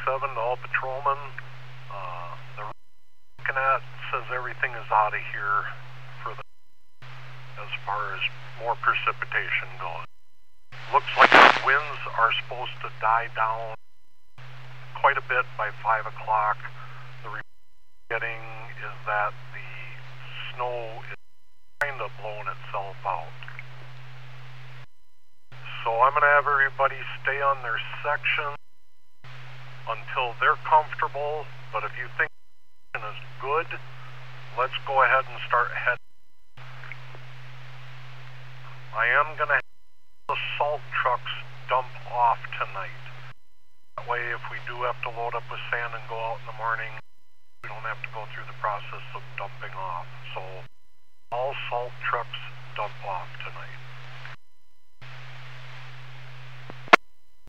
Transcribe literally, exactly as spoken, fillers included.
seven to all patrolmen. Uh, the looking at says everything is out of here for the as far as more precipitation goes. Looks like the winds are supposed to die down quite a bit by five o'clock. The report getting is that the snow is kind of blowing itself out. So I'm going to have everybody stay on their section until they're comfortable, but if you think it is good, let's go ahead and start heading. I am going to have the salt trucks dump off tonight. That way, if we do have to load up with sand and go out in the morning, we don't have to go through the process of dumping off. So all salt trucks dump off tonight.